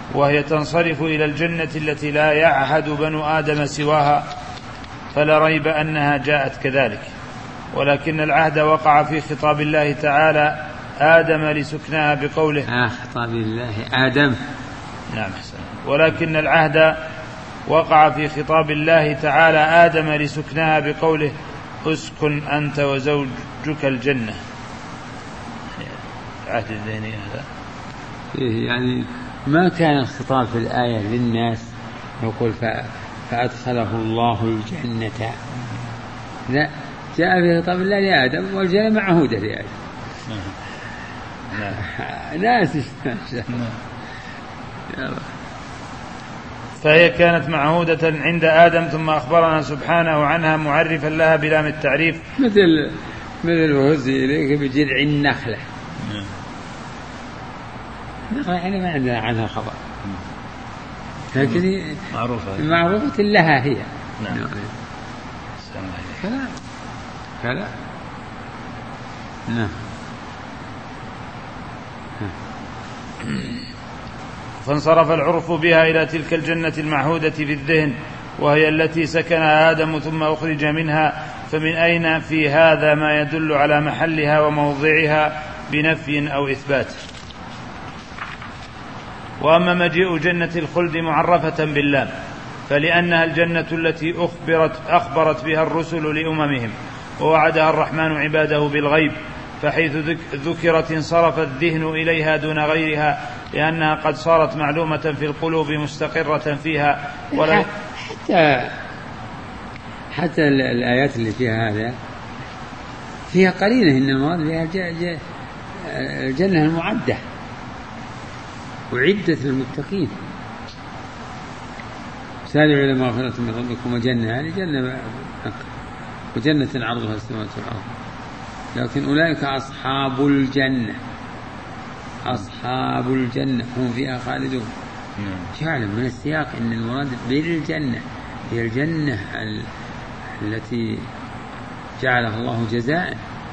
وهي تنصرف إلى الجنة التي لا يعهد بنو آدم سواها، فلا ريب أنها جاءت كذلك. ولكن العهد وقع في خطاب الله تعالى آدم لسكنها بقوله خطاب الله آدم. نعم. ولكن العهد وقع في خطاب الله تعالى آدم لسكنها بقوله اسكن أنت وزوجك الجنة. العهد الذهني هذا يعني ما كان الخطاب في الآية للناس يقول فأدخله الله الجنة، لا، جاء في خطاب الله لآدم والجنة معهودة لآدم. ناس. فهي كانت معهودة عند آدم، ثم أخبرنا سبحانه عنها معرفا لها بلام التعريف، مثل وهزي إليك بجذع النخلة. النخلة ما عندنا عنها خبر، لكن معروفة لها هي. نعم. كلا. نعم. فانصرف العرف بها إلى تلك الجنة المعهودة في الذهن، وهي التي سكنها آدم ثم أخرج منها، فمن أين في هذا ما يدل على محلها وموضعها بنفي أو إثبات؟ وأما مجيء جنة الخلد معرفة باللام، فلأنها الجنة التي أخبرت بها الرسل لأممهم، ووعدها الرحمن عباده بالغيب، فحيث ذكرت انصرف الذهن إليها دون غيرها، لأنها قد صارت معلومة في القلوب مستقرة فيها. حتى الآيات اللي فيها هذا فيها قرينة إن المراد بها الجنة المعدة وعدت للمتقين. سارعوا إلى مغفرة من ربكم وجنة، يعني جنة وجنة عرضها السماوات والأرض، لكن أولئك أصحاب الجنة، أصحاب الجنة هم فيها خالدون. يعلم من السياق أن المراد بالجنة هي الجنة التي جعلها الله جزاء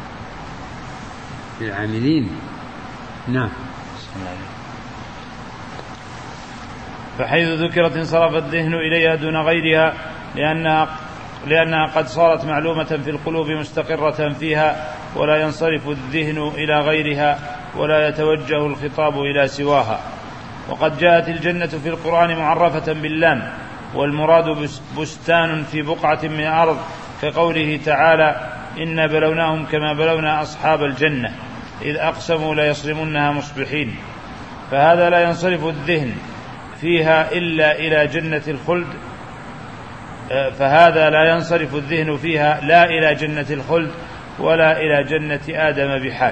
للعاملين. نعم. فحيث ذكرت انصرف الذهن إليها دون غيرها، لأنها قد صارت معلومة في القلوب مستقرة فيها، ولا ينصرف الذهن إلى غيرها ولا يتوجه الخطاب إلى سواها. وقد جاءت الجنة في القرآن معرفة باللام، والمراد بستان في بقعة من الأرض، كقوله تعالى إنا بلوناهم كما بلونا أصحاب الجنة إذ أقسموا لا يصرمنها مصبحين. فهذا لا ينصرف الذهن فيها إلا إلى جنة الخلد، فهذا لا ينصرف الذهن فيها لا إلى جنة الخلد ولا إلى جنة آدم بحال.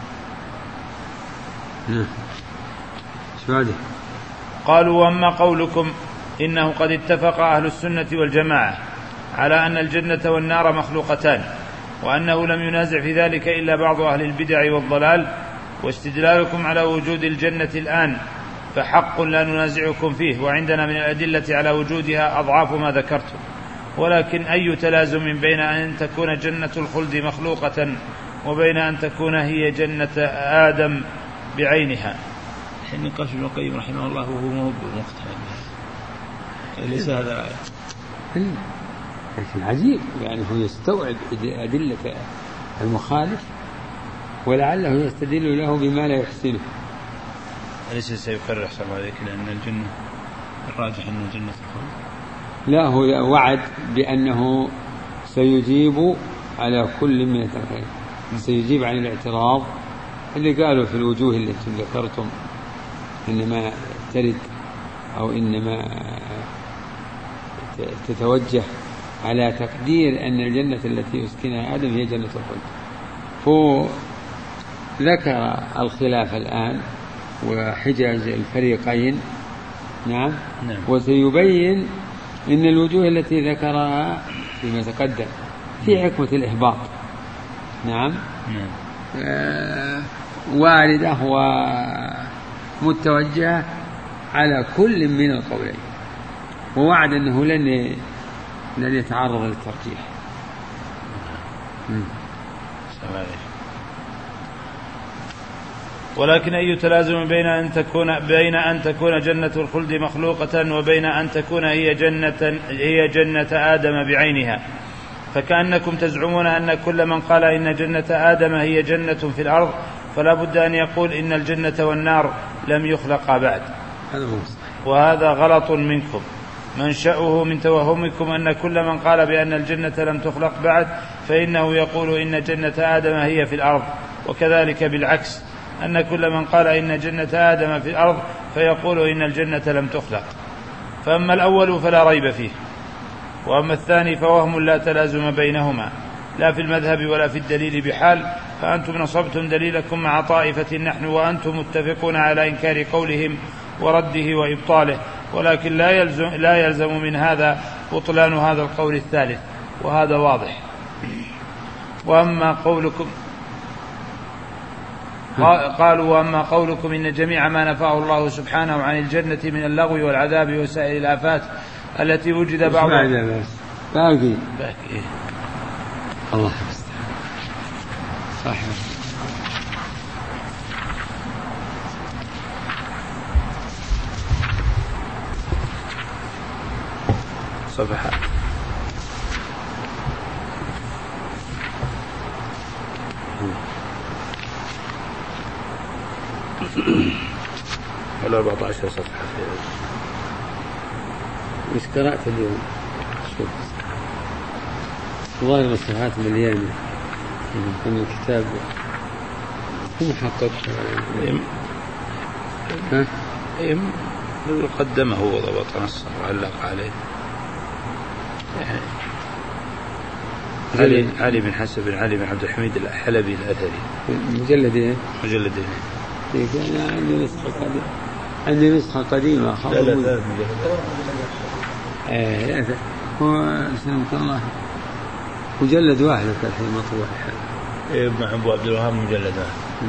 قالوا وأما قولكم إنه قد اتفق أهل السنة والجماعة على أن الجنة والنار مخلوقتان، وأنه لم ينازع في ذلك إلا بعض أهل البدع والضلال، واستدلالكم على وجود الجنة الآن فحق لا ننازعكم فيه، وعندنا من الأدلة على وجودها أضعاف ما ذكرتم، ولكن أي تلازم بين أن تكون جنة الخلد مخلوقة وبين أن تكون هي جنة آدم بعينها؟ حين قال ابن القيم رحمه الله وهو مقتنع ليس هذا رأيه. لكن عجيب، يعني هو يستوعب أدلة المخالف ولعله يستدل له بما لا يحسنه. أليس سيقرر حسب ذلك لأن الجنة الراجح أن الجنة الخلد؟ لا، هو وعد بأنه سيجيب على كل من التقييم، سيجيب عن الاعتراض اللي قالوا في الوجوه التي ذكرتم إنما ترد أو إنما تتوجه على تقدير أن الجنة التي يسكنها آدم هي جنة الخلد. فذكر الخلاف الآن وحجاج الفريقين. نعم. وسيبين إن الوجوه التي ذكرها فيما تقدم في حكمة الإهباط. نعم. واردة ومتوجهة على كل من القولين، ووعد أنه لن يتعرض للترجيح. ولكن أي تلازم بين أن تكون جنة الخلد مخلوقة وبين أن تكون هي جنة آدم بعينها؟ فكأنكم تزعمون أن كل من قال إن جنة آدم هي جنة في الأرض فلا بد أن يقول إن الجنة والنار لم يخلقا بعد، وهذا غلط منكم. منشأه من توهمكم أن كل من قال بأن الجنة لم تخلق بعد فإنه يقول إن جنة آدم هي في الأرض، وكذلك بالعكس أن كل من قال إن جنة آدم في الأرض فيقول إن الجنة لم تخلق. فأما الأول فلا ريب فيه، وأما الثاني فوهم لا تلازم بينهما لا في المذهب ولا في الدليل بحال. فأنتم نصبتم دليلكم مع طائفة نحن وأنتم متفقون على إنكار قولهم ورده وإبطاله، ولكن لا يلزم من هذا بطلان هذا القول الثالث، وهذا واضح. وأما قولكم قالوا وأما قولكم إن جميع ما نفاه الله سبحانه عن الجنة من اللغو والعذاب وسائر الآفات التي وجد بعضها باقي الله صحيح. صفحات ولا 14 صفحة. مش قرأت اليوم؟ شوف والله الصفحات مليانة من الكتاب محقق. قدمه وضبط نصه وعلق عليه يعني علي بن حسن بن علي بن عبد الحميد الحلبي الأثري. مجلدين. أنا عندي نسخة قديمة. لا هو سلمك الله مجلد واحد الحين مطبوع. ابن عبد الوهاب مجلد واحد.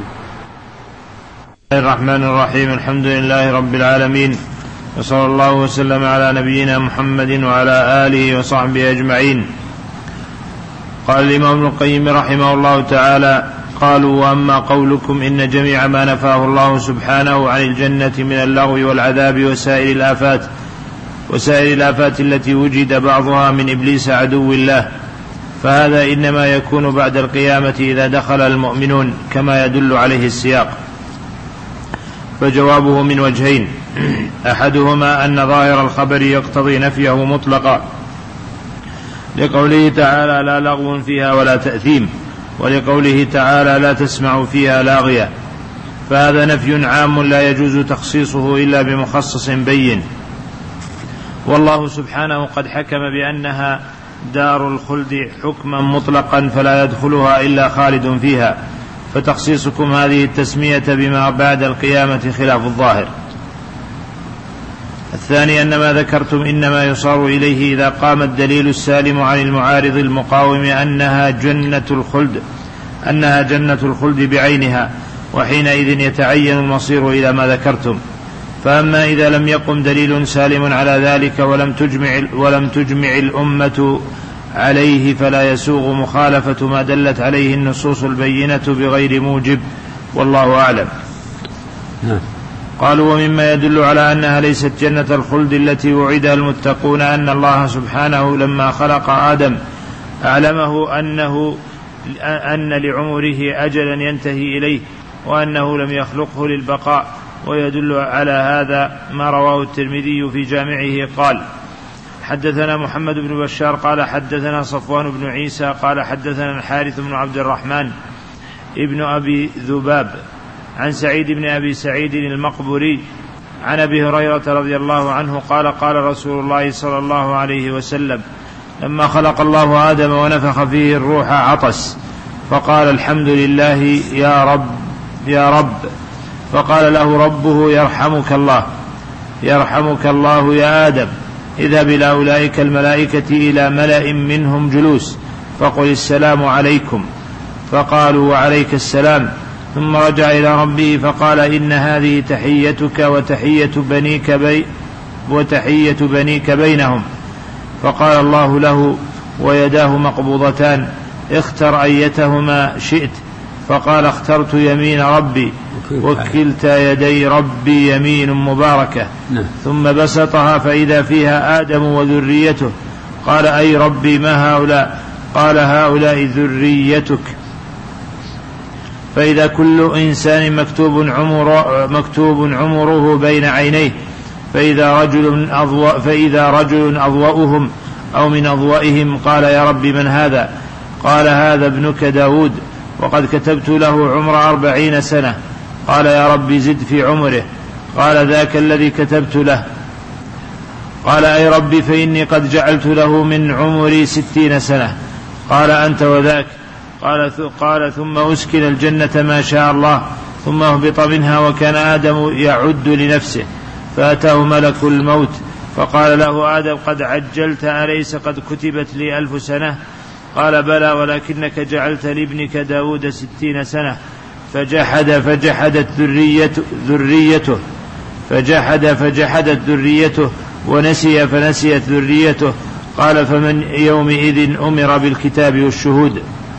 الرحمن الرحيم. الحمد لله رب العالمين، وصلى الله وسلم على نبينا محمد وعلى آله وصحبه أجمعين. قال الإمام ابن القيم رحمه الله تعالى: قالوا وأما قولكم إن جميع ما نفاه الله سبحانه عن الجنة من اللغو والعذاب وسائر الآفات التي وجد بعضها من إبليس عدو الله، فهذا إنما يكون بعد القيامة إذا دخل المؤمنون كما يدل عليه السياق. فجوابه من وجهين: أحدهما أن ظاهر الخبر يقتضي نفيه مطلقا لقوله تعالى: لا لغو فيها ولا تأثيم، ولقوله تعالى: لا تسمع فيها لاغية، فهذا نفي عام لا يجوز تخصيصه إلا بمخصص بين. والله سبحانه قد حكم بأنها دار الخلد حكما مطلقا فلا يدخلها إلا خالد فيها، فتخصيصكم هذه التسمية بما بعد القيامة خلاف الظاهر. الثاني أن ما ذكرتم إنما يصار إليه إذا قام الدليل السالم عن المعارض المقاوم أنها جنة الخلد بعينها، وحينئذ يتعين المصير إلى ما ذكرتم. فأما إذا لم يقم دليل سالم على ذلك ولم تجمع الأمة عليه فلا يسوغ مخالفة ما دلت عليه النصوص البينة بغير موجب، والله أعلم. قالوا ومما يدل على أنها ليست جنة الخلد التي وعدها المتقون أن الله سبحانه لما خلق آدم أعلمه أن لعمره أجلا ينتهي إليه وأنه لم يخلقه للبقاء. ويدل على هذا ما رواه الترمذي في جامعه قال: حدثنا محمد بن بشار قال حدثنا صفوان بن عيسى قال حدثنا الحارث بن عبد الرحمن ابن أبي ذباب عن سعيد بن أبي سعيد المقبري عن أبي هريرة رضي الله عنه قال: قال رسول الله صلى الله عليه وسلم: لما خلق الله آدم ونفخ فيه الروح عطس فقال: الحمد لله يا رب. فقال له ربه: يرحمك الله يا آدم، اذهب إلى أولئك الملائكة إلى ملأ منهم جلوس فقل السلام عليكم. فقالوا: وعليك السلام. ثم رجع إلى ربه فقال: إن هذه تحيتك وتحية بنيك بينهم. فقال الله له: ويداه مقبوضتان، اختر أيتهما شئت. فقال اخترت يمين ربي وكلتا يدي ربي يمين مباركة. ثم بسطها فإذا فيها آدم وذريته. قال أي ربي ما هؤلاء؟ قال هؤلاء ذريتك. فإذا كل إنسان مكتوب عمره بين عينيه، فإذا رجل أضوأهم أو من أضوئهم قال يا رب من هذا؟ قال هذا ابنك داود وقد كتبت له عمر 40 سنة. قال يا رب زد في عمره. قال ذاك الذي كتبت له. قال أي رب فإني قد جعلت له من عمري 60 سنة. قال أنت وذاك. قال ثم أسكن الجنة ما شاء الله، ثم اهبط منها، وكان آدم يعد لنفسه، فأتاه ملك الموت فقال له آدم قد عجلت، أليس قد كتبت لي 1000 سنة؟ قال بلى، ولكنك جعلت لابنك داود 60 سنة. فجحدت ذريته ونسي فنسيت ذريته. قال فمن يومئذ أمر بالكتاب والشهود.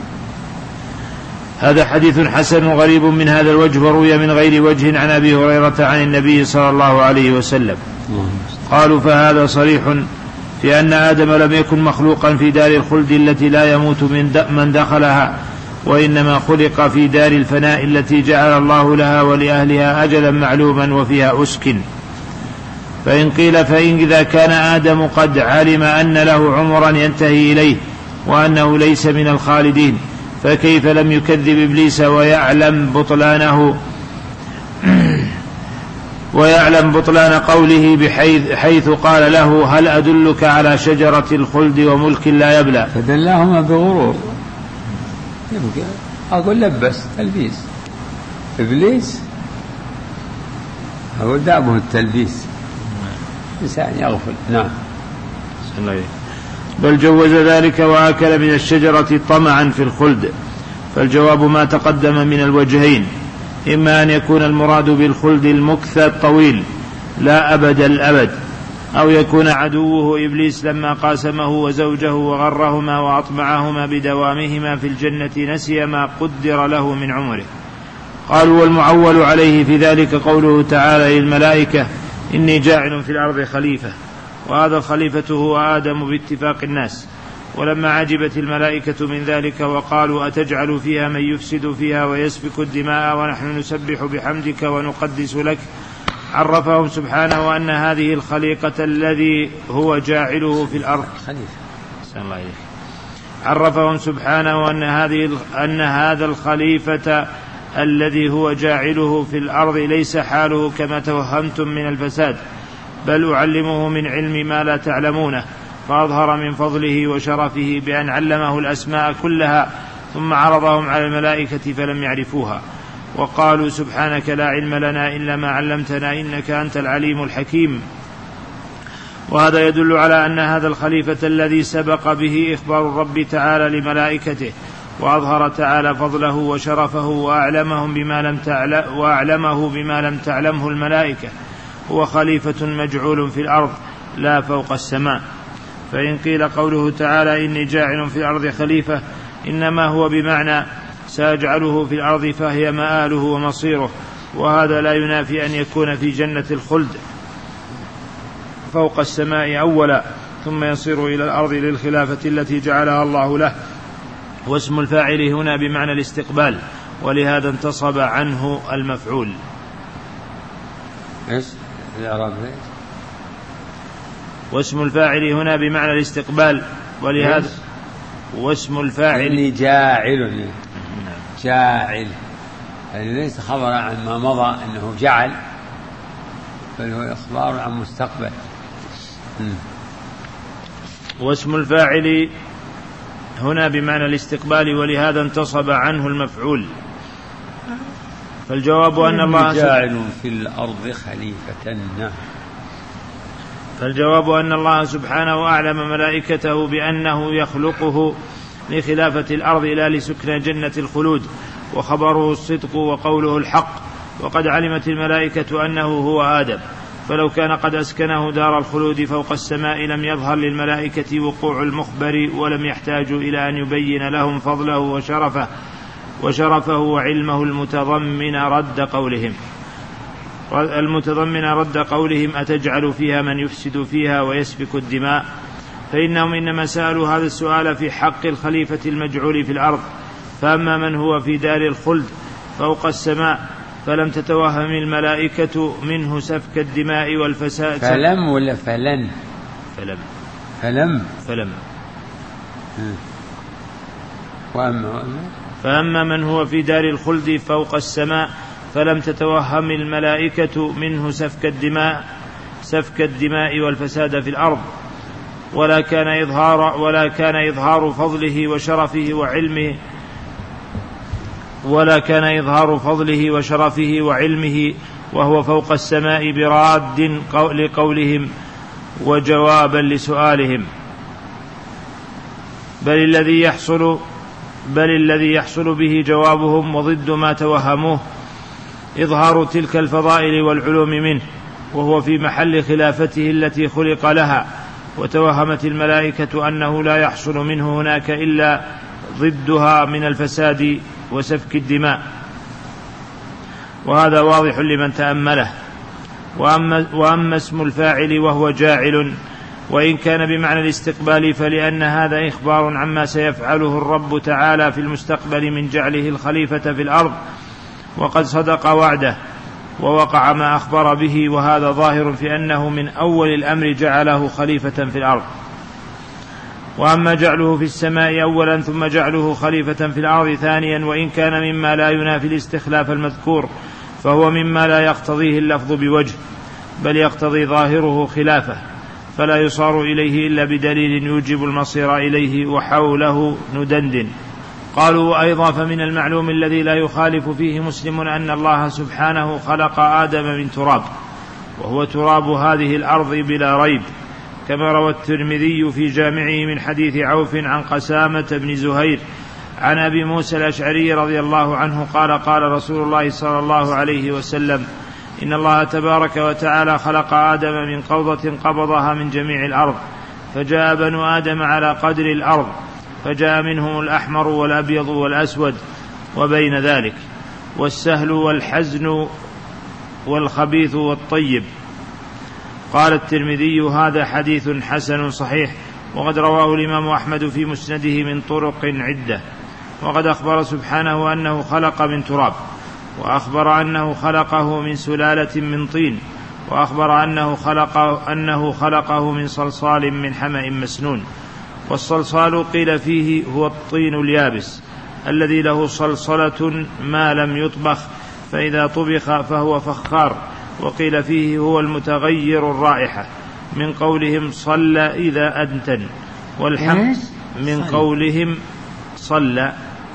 هذا حديث حسن غريب من هذا الوجه، وروي من غير وجه عن أبي هريرة عن النبي صلى الله عليه وسلم. قالوا فهذا صريح في أن آدم لم يكن مخلوقا في دار الخلد التي لا يموت من دخلها، وإنما خلق في دار الفناء التي جعل الله لها ولأهلها أجلا معلوما وفيها أسكن. فإن قيل فإن إذا كان آدم قد علم أن له عمرا ينتهي إليه وأنه ليس من الخالدين، فكيف لم يكذب إبليس ويعلم بطلان قوله حيث قال له هل أدلك على شجرة الخلد وملك لا يبلى؟ فدلاهما بغرور. أقول لبس تلبيس إبليس، أقول دابه التلبيس، إنسان يغفل. نعم. بل جوز ذلك وأكل من الشجرة طمعا في الخلد. فالجواب ما تقدم من الوجهين، إما أن يكون المراد بالخلد المكث الطويل لا أبد الأبد، أو يكون عدوه إبليس لما قاسمه وزوجه وغرهما وأطمعهما بدوامهما في الجنة نسي ما قدر له من عمره. قالوا والمعول عليه في ذلك قوله تعالى للملائكة إني جاعل في الأرض خليفة، وهذا الخليفة هو آدم باتفاق الناس. ولما عجبت الملائكة من ذلك وقالوا أتجعل فيها من يفسد فيها ويسفك الدماء ونحن نسبح بحمدك ونقدس لك، عرفهم سبحانه أن هذه الخليقة الذي هو جاعله في الأرض عرفهم سبحانه أن هذا الخليفة الذي هو جاعله في الأرض ليس حاله كما توهمتم من الفساد، بل أعلمه من علم ما لا تعلمونه. فأظهر من فضله وشرفه بأن علمه الأسماء كلها، ثم عرضهم على الملائكة فلم يعرفوها، وقالوا سبحانك لا علم لنا إلا ما علمتنا إنك أنت العليم الحكيم. وهذا يدل على أن هذا الخليفة الذي سبق به إخبار الرب تعالى لملائكته، وأظهر تعالى فضله وشرفه وأعلمه بما لم تعلمه الملائكة، هو خليفة مجعول في الأرض لا فوق السماء. فإن قيل قوله تعالى إني جاعل في الأرض خليفة إنما هو بمعنى سأجعله في الأرض فهي مآله ومصيره، وهذا لا ينافي أن يكون في جنة الخلد فوق السماء أولا، ثم يصير إلى الأرض للخلافة التي جعلها الله له. واسم الفاعل هنا بمعنى الاستقبال، ولهذا انتصب عنه المفعول. واسم الفاعل هنا بمعنى الاستقبال، ولهذا واسم الفاعل إني جاعل يعني ليس خبر عن ما مضى أنه جعل، بل هو إخبار عن مستقبل. واسم الفاعل هنا بمعنى الاستقبال، ولهذا انتصب عنه المفعول. فالجواب أن الله جاعل في الأرض خليفة. فالجواب أن الله سبحانه أعلم ملائكته بأنه يخلقه لخلافة الأرض لا لسكن جنة الخلود، وخبره الصدق وقوله الحق. وقد علمت الملائكة أنه هو آدم، فلو كان قد أسكنه دار الخلود فوق السماء لم يظهر للملائكة وقوع المخبر، ولم يحتاجوا إلى أن يبين لهم فضله وشرفه، وشرفه وعلمه المتضمن رد قولهم أتجعل فيها من يفسد فيها ويسفك الدماء، فإنهم إنما سألوا هذا السؤال في حق الخليفة المجعول في الأرض. فأما من هو في دار الخلد فوق السماء فلم تتوهم الملائكة منه سفك الدماء والفساد. فلم ولا فلن؟ فلم. فأما من هو في دار الخلد فوق السماء فلم تتوهم الملائكة منه سفك الدماء والفساد في الأرض، ولا كان إظهار فضله وعلمه وهو فوق السماء براد لقولهم وجوابا لسؤالهم، بل الذي يحصل به جوابهم وضد ما توهموه إظهار تلك الفضائل والعلوم منه، وهو في محل خلافته التي خلق لها. وتوهمت الملائكة أنه لا يحصل منه هناك إلا ضدها من الفساد وسفك الدماء، وهذا واضح لمن تأمله. وأما اسم الفاعل وهو جاعل وإن كان بمعنى الاستقبال، فلأن هذا إخبار عما سيفعله الرب تعالى في المستقبل من جعله الخليفة في الأرض، وقد صدق وعده ووقع ما أخبر به، وهذا ظاهر في أنه من أول الأمر جعله خليفة في الأرض. وأما جعله في السماء أولا ثم جعله خليفة في الأرض ثانيا، وإن كان مما لا ينافي الاستخلاف المذكور، فهو مما لا يقتضيه اللفظ بوجه، بل يقتضي ظاهره خلافه، فلا يصار إليه إلا بدليل يوجب المصير إليه، وحوله ندندن. قالوا أيضا فمن المعلوم الذي لا يخالف فيه مسلم أن الله سبحانه خلق آدم من تراب، وهو تراب هذه الأرض بلا ريب، كما روى الترمذي في جامعه من حديث عوف عن قسامة بن زهير عن أبي موسى الأشعري رضي الله عنه قال قال رسول الله صلى الله عليه وسلم: إن الله تبارك وتعالى خلق آدم من قبضة قبضها من جميع الأرض، فجاء بنو آدم على قدر الأرض، فجاء منهم الأحمر والأبيض والأسود وبين ذلك، والسهل والحزن والخبيث والطيب. قال الترمذي: هذا حديث حسن صحيح، وقد رواه الإمام أحمد في مسنده من طرق عدة. وقد أخبر سبحانه أنه خلق من تراب، وأخبر أنه خلقه من سلالة من طين، وأخبر أنه خلقه من صلصال من حمأ مسنون. والصلصال قيل فيه هو الطين اليابس الذي له صلصلة ما لم يطبخ، فإذا طبخ فهو فخار. وقيل فيه هو المتغير الرائحة، من قولهم صلى إذا أنتن، والحمد من قولهم صلى.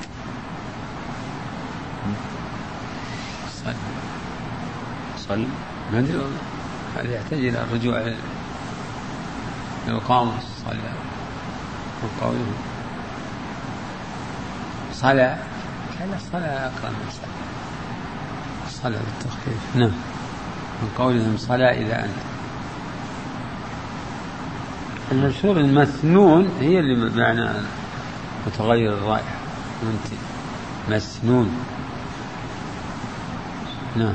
ما أدري، هذا يحتاج إلى الرجوع إلى القاموس. صلى من قولهم صلى، كان صلى أقرأ من صلى بالتخفيف. نعم، من قولهم صلى إذا أنت. المشهور المسنون هي اللي بمعنى متغير الرائحة، مسنون. نعم.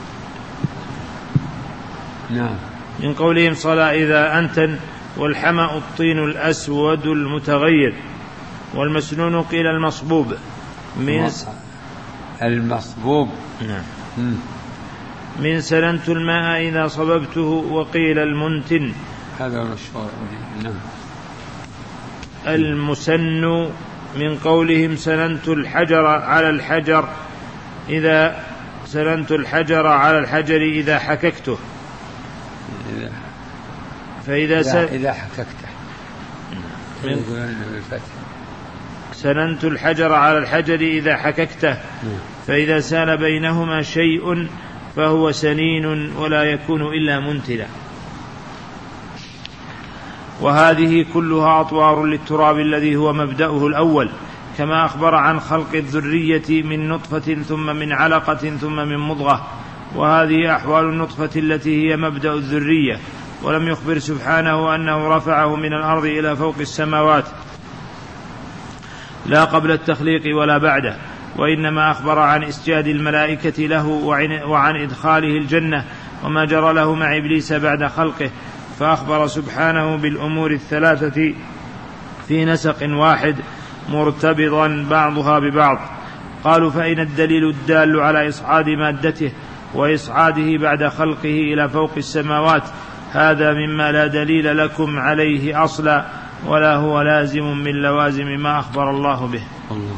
من قولهم صلى إذا أنتن. والحمأ الطين الأسود المتغير. والمسنون قيل المصبوب من سلنت الماء إذا صببته، وقيل المنتن. هذا مشهور. المسن من قولهم سلنت الحجر على الحجر إذا حككته، إذا حككته سننت الحجر على الحجر إذا حككته، فإذا سال بينهما شيء فهو سنين ولا يكون إلا منتلا. وهذه كلها أطوار للتراب الذي هو مبدأه الأول، كما أخبر عن خلق الذرية من نطفة ثم من علقة ثم من مضغة، وهذه أحوال النطفة التي هي مبدأ الذرية. ولم يخبر سبحانه أنه رفعه من الأرض إلى فوق السماوات، لا قبل التخليق ولا بعده، وإنما أخبر عن إسجاد الملائكة له وعن إدخاله الجنة وما جرى له مع إبليس بعد خلقه، فأخبر سبحانه بالأمور الثلاثة في نسق واحد مرتبطا بعضها ببعض. قالوا فأين الدليل الدال على إصعاد مادته وإصعاده بعد خلقه إلى فوق السماوات؟ هذا مما لا دليل لكم عليه أصلا، ولا هو لازم من لوازم ما أخبر الله به.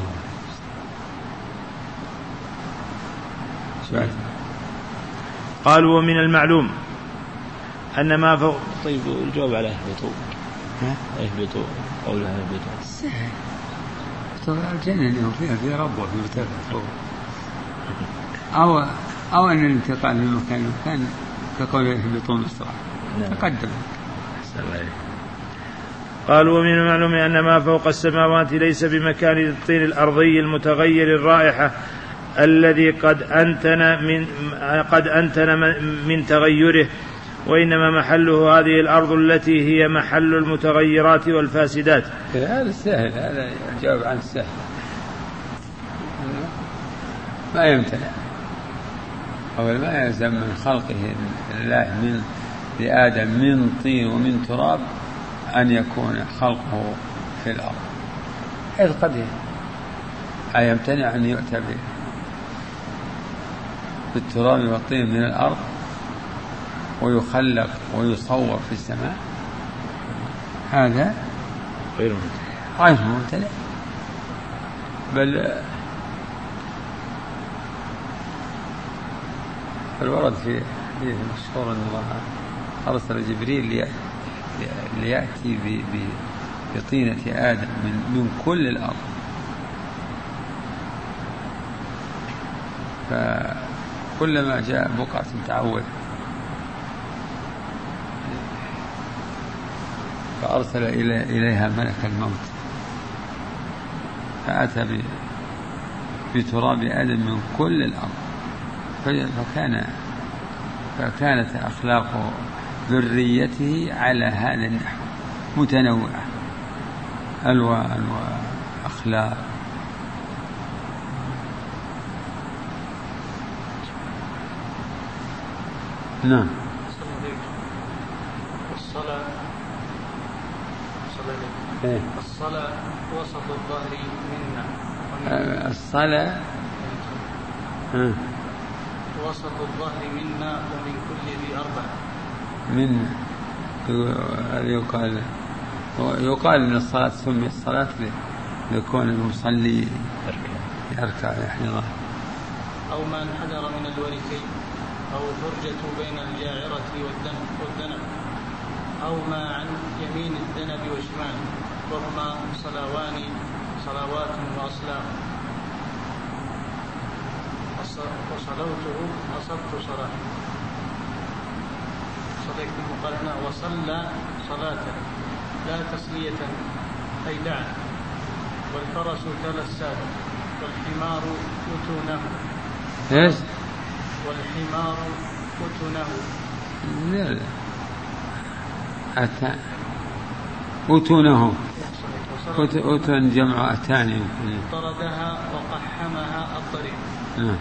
قالوا ومن المعلوم أن ما فوق. طيب الجواب على اهبطوا قولها اهبطوا سهل. الجنة فيها رب وفي مرتفع، أو أن الانتقال من مكان لمكان كقول اهبطوا مصر تقدم. قالوا ومن المعلوم أن ما فوق السماوات ليس بمكان الطين الأرضي المتغير الرائحة الذي قد أنتن من تغيره، وإنما محله هذه الأرض التي هي محل المتغيرات والفاسدات. هذا السهل، هذا الجواب عن السهل ما يمتنع. أول ما يلزم من خلقه الله من لآدم من طين ومن تراب أن يكون خلقه في الأرض، إذ قد يمتنع أن يؤتى بالتراب والطين من الأرض ويخلق ويصور في السماء، هذا غير ممتنع. بل الورد في حديث مشهور أن الله أرسل جبريل ليأتي بطينة آدم من كل الأرض، فكلما جاء بقعة تعود فأرسل إليها ملك الموت فأتى بتراب آدم من كل الأرض، فكانت أخلاق ذريته على هذا النحو متنوعة، ألوان وأخلاق. نعم. الصلاة وسط الظهر منا. الصلاة وسط الظهر منا ومن كل ذي أربع. من يقال من الصلاة سمي الصلاة ليكون المصلي يركع يحني ظهره. أو ما انحدر من الوركين، أو فرجة بين الجاعرة والذنب، أو ما عن يمين الذنب وشمال، وهما صلوات وأصلام. وصلوته أصبت صلاة. صديق المقارنة وصلى صلاة لا تسلية أي دعا. والفرس تلا السابق، والحمار أتونه. إيش؟ والحمار أتونه. لا أتونه. أتون جمع أتاني. طردها وقحمها الطريق. نعم.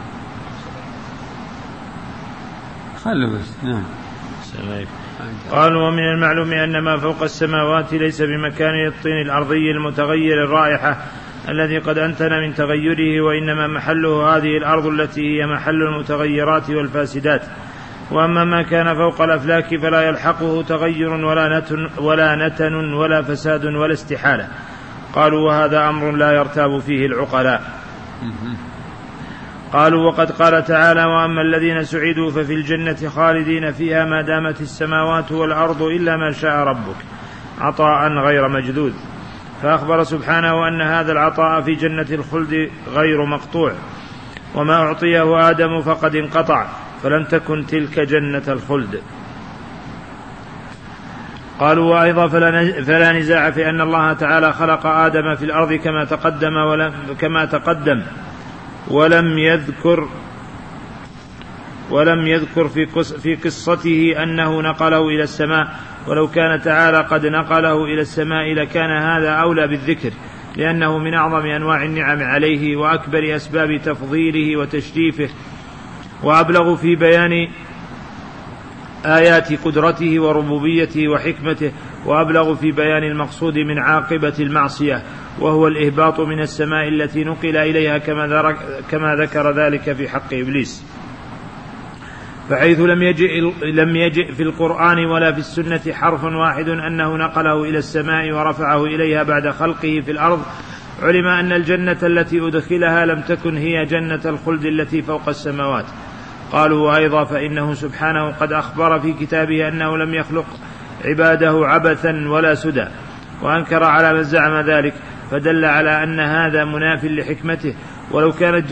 خلوا بس. نعم. قالوا ومن المعلوم أن ما فوق السماوات ليس بمكان الطين الأرضي المتغير الرائحة الذي قد أنتن من تغيره، وإنما محله هذه الأرض التي هي محل المتغيرات والفاسدات. وأما ما كان فوق الأفلاك فلا يلحقه تغير ولا نتن ولا فساد ولا استحالة. قالوا وهذا أمر لا يرتاب فيه العقلاء. قالوا وقد قال تعالى وأما الذين سعدوا ففي الجنة خالدين فيها ما دامت السماوات والأرض إلا ما شاء ربك عطاء غير مجدود. فأخبر سبحانه أن هذا العطاء في جنة الخلد غير مقطوع، وما أعطيه آدم فقد انقطع، فلم تكن تلك جنة الخلد. قالوا وأيضا فلا نزاع في أن الله تعالى خلق آدم في الأرض كما تقدم ولم يذكر في قصته أنه نقله إلى السماء، ولو كان تعالى قد نقله إلى السماء لكان هذا أولى بالذكر، لأنه من أعظم أنواع النعم عليه وأكبر أسباب تفضيله وتشريفه، وأبلغ في بيان آيات قدرته وربوبيته وحكمته، وأبلغ في بيان المقصود من عاقبة المعصية، وهو الإهباط من السماء التي نقل إليها كما ذكر ذلك في حق إبليس. فحيث لم يجئ في القرآن ولا في السنة حرف واحد أنه نقله إلى السماء ورفعه إليها بعد خلقه في الأرض، علم أن الجنة التي أدخلها لم تكن هي جنة الخلد التي فوق السماوات. قالوا وأيضا فإنه سبحانه قد أخبر في كتابه أنه لم يخلق عباده عبثا ولا سدى، وأنكر على من زعم ذلك، فدل على أن هذا مناف لحكمته. ولو كانت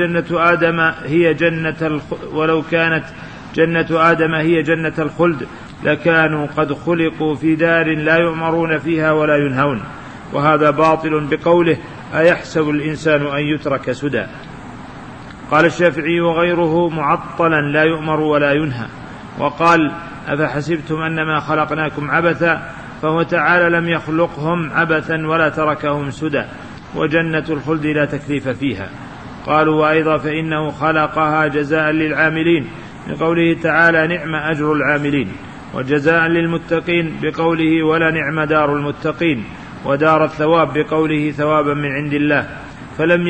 جنة آدم هي جنة الخلد لكانوا قد خلقوا في دار لا يؤمرون فيها ولا ينهون، وهذا باطل بقوله أيحسب الإنسان أن يترك سدى. قال الشافعي وغيره معطلا لا يؤمر ولا ينهى. وقال أفحسبتم أنما خلقناكم عبثا، فهو تعالى لم يخلقهم عبثا ولا تركهم سدى، وجنة الخلد لا تكليف فيها. قالوا وأيضا فإنه خلقها جزاء للعاملين بقوله تعالى نعم أجر العاملين، وجزاء للمتقين بقوله ولا نعم دار المتقين، ودار الثواب بقوله ثوابا من عند الله. فلم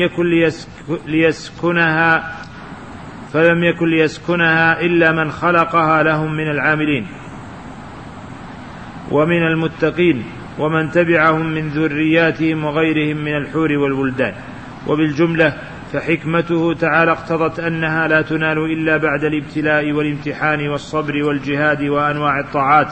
يكن ليسكنها إلا من خلقها لهم من العاملين ومن المتقين ومن تبعهم من ذرياتهم وغيرهم من الحور والولدان. وبالجملة فحكمته تعالى اقتضت أنها لا تنال إلا بعد الابتلاء والامتحان والصبر والجهاد وأنواع الطاعات.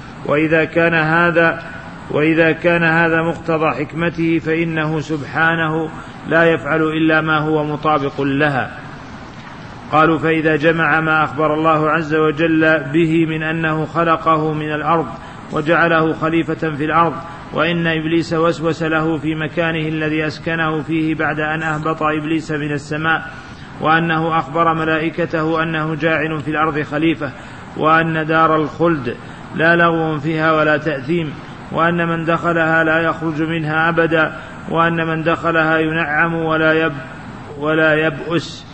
وإذا كان هذا مقتضى حكمته فإنه سبحانه لا يفعل إلا ما هو مطابق لها. قالوا فإذا جمع ما أخبر الله عز وجل به من أنه خلقه من الأرض وجعله خليفة في الأرض، وإن إبليس وسوس له في مكانه الذي أسكنه فيه بعد أن أهبط إبليس من السماء، وأنه أخبر ملائكته أنه جاعل في الأرض خليفة، وأن دار الخلد لا لغو فيها ولا تأثيم، وأن من دخلها لا يخرج منها أبدا، وأن من دخلها ينعم ولا يبؤس،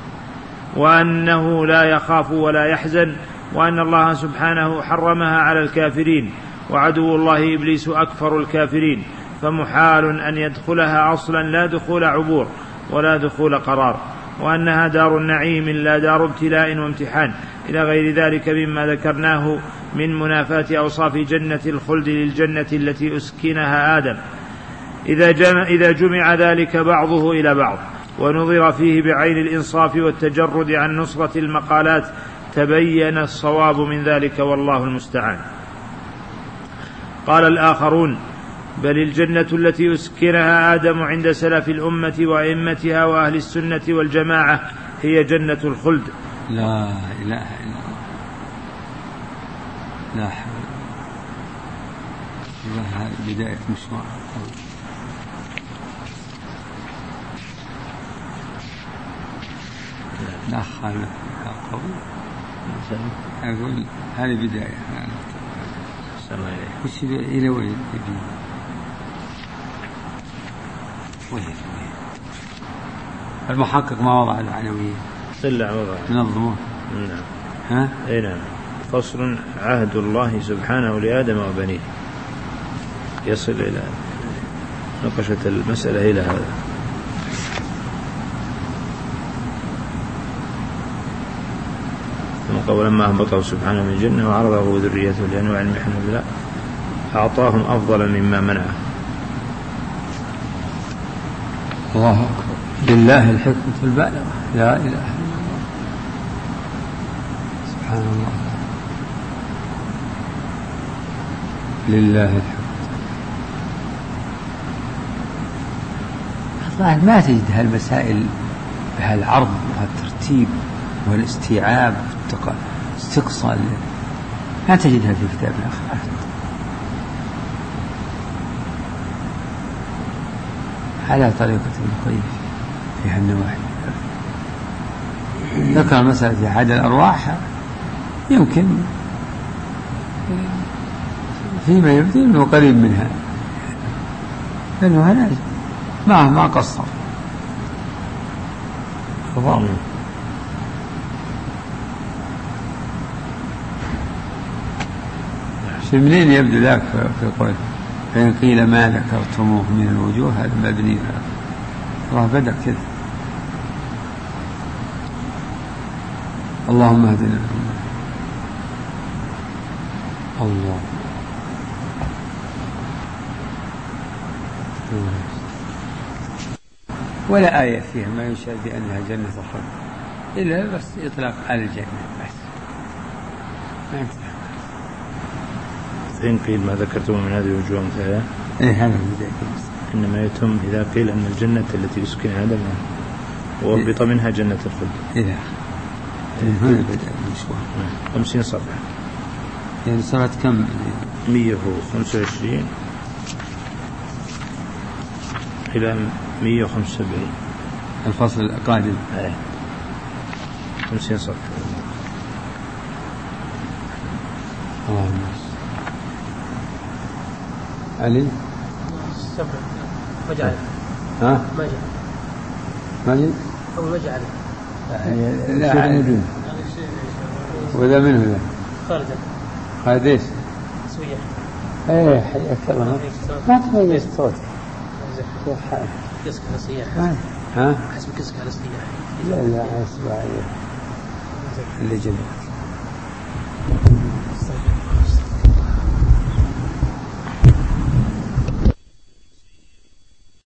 وأنه لا يخاف ولا يحزن، وأن الله سبحانه حرمها على الكافرين، وعدو الله إبليس أكفر الكافرين، فمحال أن يدخلها أصلا لا دخول عبور ولا دخول قرار، وأنها دار نعيم لا دار ابتلاء وامتحان، إلى غير ذلك مما ذكرناه من منافاة أوصاف جنة الخلد للجنة التي أسكنها آدم. إذا جمع ذلك بعضه إلى بعض ونظر فيه بعين الإنصاف والتجرد عن نصرة المقالات تبين الصواب من ذلك، والله المستعان. قال الآخرون بل الجنة التي أسكنها آدم عند سلف الأمة وأئمتها وأهل السنة والجماعة هي جنة الخلد. لا إله إلا الله، لا حول ولا قوة. بداية مشروع لا خالف قول، أقول هذه بداية. وش إلى وين المحقق ما وضع العناوين إلا وضع نظمه. نعم. أي نعم. فصل عهد الله سبحانه لآدم وبنيه، يصل إلى نقشة المسألة إلى هذا. ثم قال لما أهبطه سبحانه من الجنة وعرضه وذريته لأنواع المحن والبلاء أعطاهم أفضل مما منعه. الله أكبر. لله الحكمة البالغة، لا إله إلا الله، سبحان الله. لله الحكمة. الظاهر ما تجد هالمسائل بهالعرض وهالترتيب والاستيعاب والاستقصاء، ما تجدها في كتاب الآخر. على طريقة ابن القيم في هالنواحي. ذكر مسألة في أحد الأرواح يمكن فيما يبدو أنه قريب منها، لأنه هنا ما قصر. منين يبدو ذاك في قول فإن قيل ما ذكرتموه من الوجوه هذا مبني الله بدأ كذا. اللهم اهدنا الله ولا آية فيها ما يشاء بأنها جنة الخلد إلا بس إطلاق على الجنة بس. إن قيل ما ذكرتم من هذه الوجوه مثلا هذا إنما يتم إذا قيل أن الجنة التي يسكن آدم وأربط منها جنة الخلد إذا هنا بدأ المشوار 50 صفحة يعني صارت كم 125 إلى 175 الفصل القادم 50 صفحة. علي مجعل ها مجعل أو مجعل لا وذا منه ذا خالد ايش سوية ايه حياك الله ما تميز صوتك كسك على السياح ها حسب كسك على السياح لا اسمع اللي جنبك